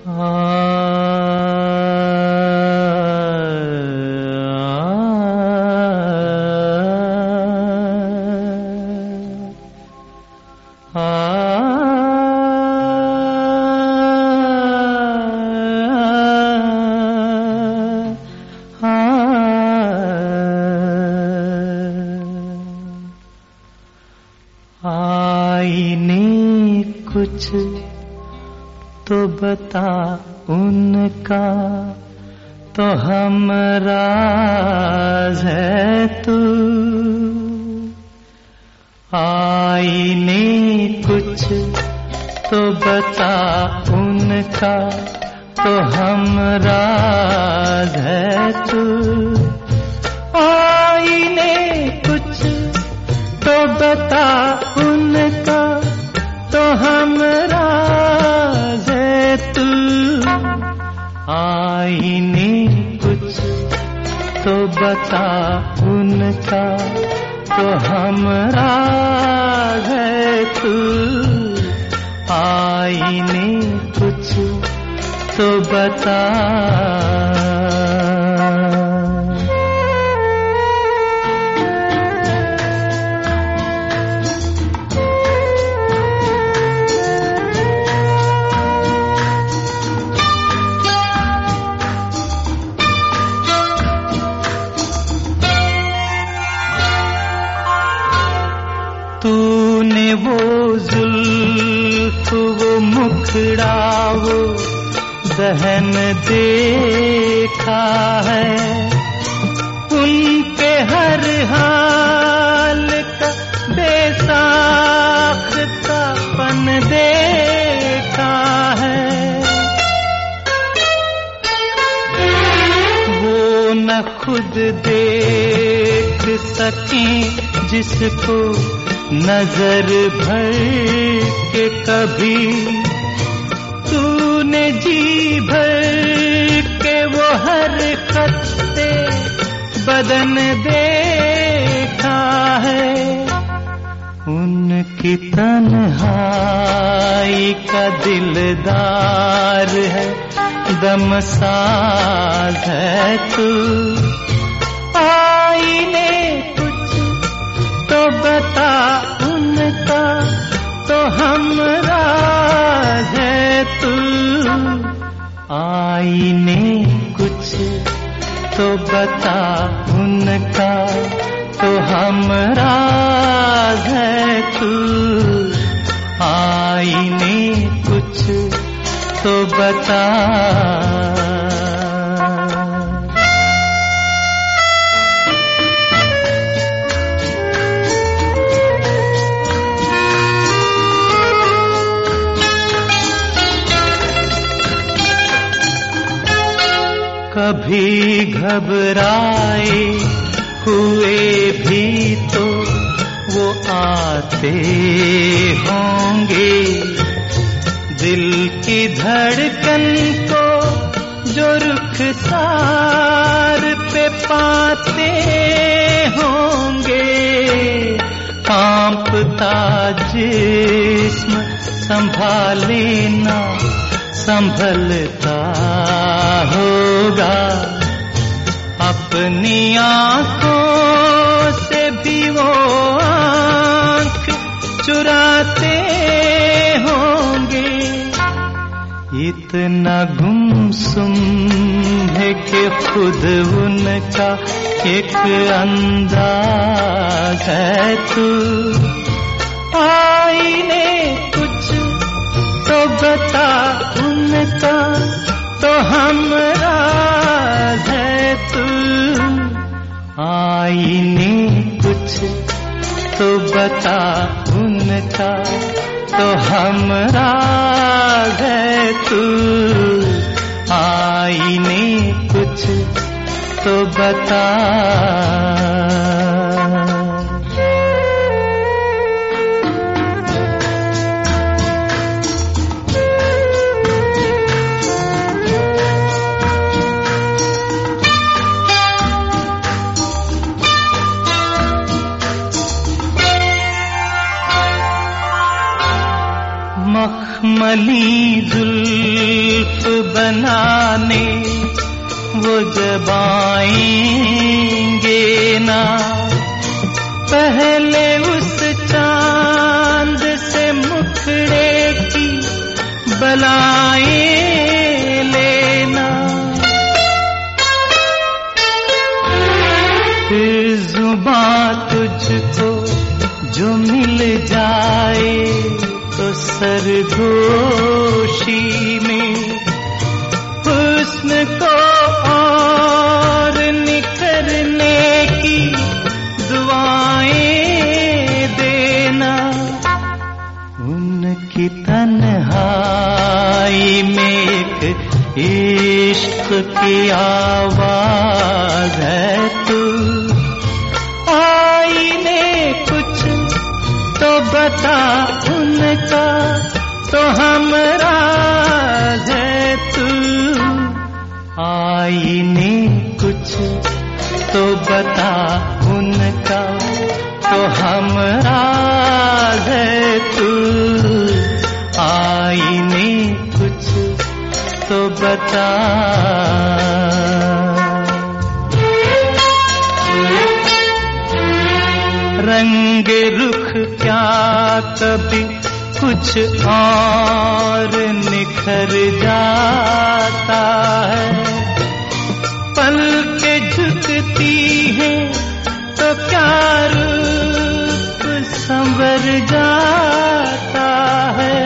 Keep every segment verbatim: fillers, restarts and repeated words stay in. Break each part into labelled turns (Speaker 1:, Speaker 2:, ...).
Speaker 1: कुछ तो बता उनका, तो हम राज है तू। आईने कुछ तो बता उनका, तो हम राज है तू। आईने कुछ तो बता उनका, तो हम राज है तू। आईने कुछ तो बता उनका, तो हम राज है तू। आईने कुछ तो बता। तूने वो जुल्फ वो मुखड़ा वो दहन देखा है, उन पे हर हाल का बेसाख्तापन देखा है। वो न खुद देख सकें जिसको नजर भर के कभी, तूने जी भर के वो हर खत्ते बदन देखा है। उनकी तन्हाई का दिलदार है, दमसाज है तू। आईने तो बता उनका, तो हम राज है तू। आईने कुछ तो बता उनका, तो हम राज है तू। आईने कुछ तो बता। कभी घबराए हुए भी तो वो आते होंगे, दिल की धड़कन को जो रुखसार पे पाते होंगे। कांपता जिस्म संभाले ना संभलता होगा, अपनी आंखों से भी वो आंख चुराते होंगे। इतना गुमसुम है कि खुद उनका एक अंदाज है तू। आईने कुछ तो बता उनका, तो हम राज है तू। आईने कुछ तो बता उनका, तो हम राज है तू। आईने कुछ तो बता। कली जुल्फ बनाने वो जब आएंगे ना, पहले उस चांद से मुखड़े की बलाएं लेना। फिर जुबां तुझको जो मिल जाए तो सरगोशी में हुस्न को और निखरने की दुआएं देना। उनकी तन्हाई में एक इश्क की आवाज है तू। आईने कुछ तो बता उनका, तो हमरा है तू। आईने कुछ तो बता उनका, तो हमरा है तू। आईने कुछ तो बता। रंग रुख क्या कभी कुछ और निखर जाता है। पलके झुकती हैं तो क्या रूप संवर जाता है।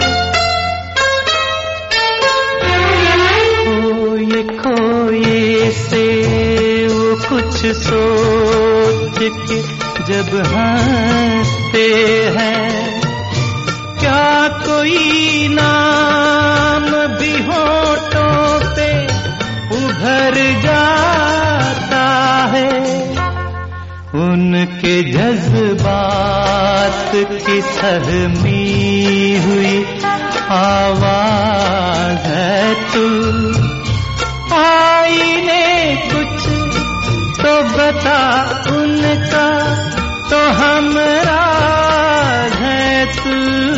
Speaker 1: खोए खोए से वो कुछ सोच के जब हंसते हैं, क्या कोई नाम भी होठों पे उभर जाता है। उनके जज्बात की सहमी हुई आवाज है तू। आईने कुछ तो बता उनका, तो हमरा है तू।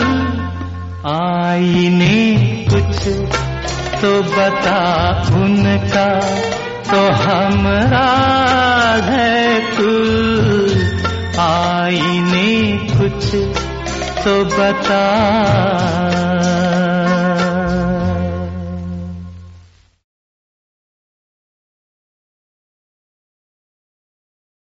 Speaker 1: आईने कुछ तो बता उनका, तो हमरा है तू। आईने कुछ तो बता।